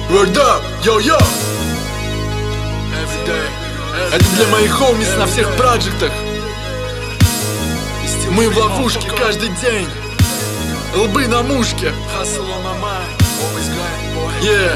Word up, йо-йо. Это для моих хоумис на всех проектах. Мы в ловушке каждый день. Лбы на мушке. Yeah.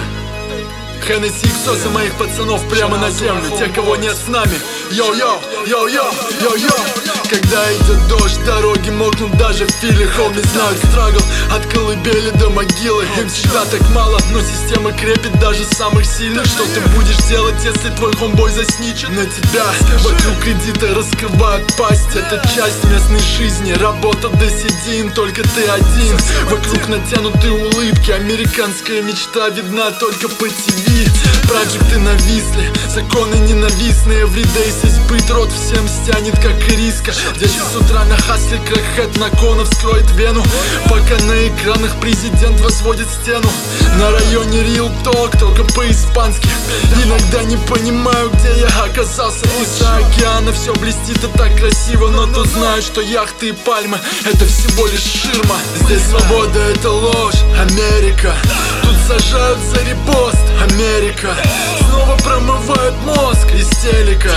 Хеннесси и соса моих пацанов прямо на землю. Те, кого нет с нами. Йо-йо, йо-йо, йо-йо. Когда идет дождь, дороги мокнут даже в филе. Хоми знают страгл от колыбели до могилы. Им всегда так мало, но система крепит даже самых сильных. Что ты будешь делать, если твой хомбой засничит на тебя? Вокруг кредита раскрывают пасть. Это часть местной жизни, работа до седин, только ты один. Вокруг натянутые улыбки, американская мечта видна только по ТВ. Проекты нависли, законы ненавистные. Everyday здесь быть рот всем стянет как риска. Дети с утра на хасле, крэкхэт на конов вскроет вену. Пока на экранах президент возводит стену. На районе Real Talk, только по-испански. Иногда не понимаю, где я оказался. Из-за океана все блестит и так красиво. Но тут знаю, что яхты и пальмы — это всего лишь ширма. Здесь свобода — это ложь, Америка. Тут сажают за репост, Америка. Снова промывают мозг из телека,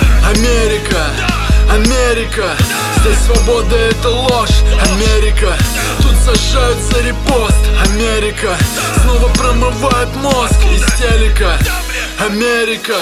Америка. Америка, здесь свобода — это ложь, Америка. Тут сажают за репост, Америка. Снова промывают мозг из телека, Америка.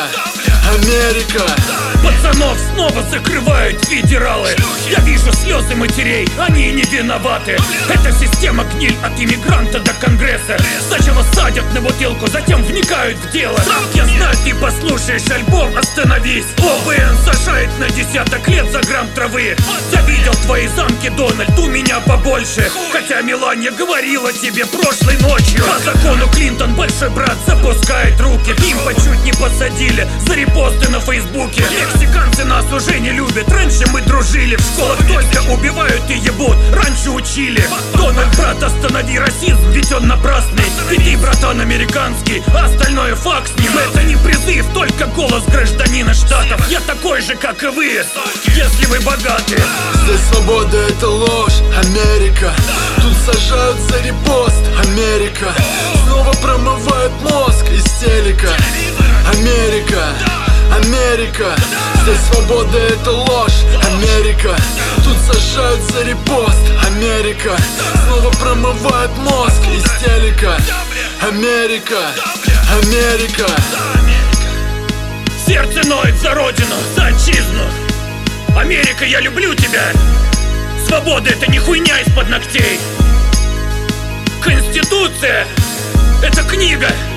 Америка. Пацанов снова закрывают федералы. Я вижу слезы матерей, они не виноваты. Эта система гниль от иммигранта до конгресса. Сначала садят на бутылку, затем вникают в дело. Я знаю, ты послушаешь альбом, остановись. ОБН сажает на десяток лет за грамм травы. Я видел твои замки, Дональд, у меня побольше. Хотя Мелания говорила тебе прошлой ночью. По закону Клинтон большой брат запускает руки. Пимпа чуть не посадили за репосты на Фейсбуке. Мексиканцы нас уже не любят, раньше мы дружили. В школах только убивают и ебут, раньше учили. Дональд, брат, останови расизм, ведь он напрасный. И ты, братан, американский, а остальное факт с ним. Это не призыв, только голос гражданина штатов. Я такой же, как и вы, если вы богаты. Здесь свобода — это ложь, Америка. Тут сажают за репост, Америка. Снова промывают мозг из телека, Америка. Америка, здесь свобода — это ложь, Америка. Тут сажают за репост, Америка. Снова промывают мозг из телека, Америка. Америка. Сердце ноет за родину, за отчизну. Америка, я люблю тебя. Свобода — это не хуйня из-под ногтей. Конституция — это книга.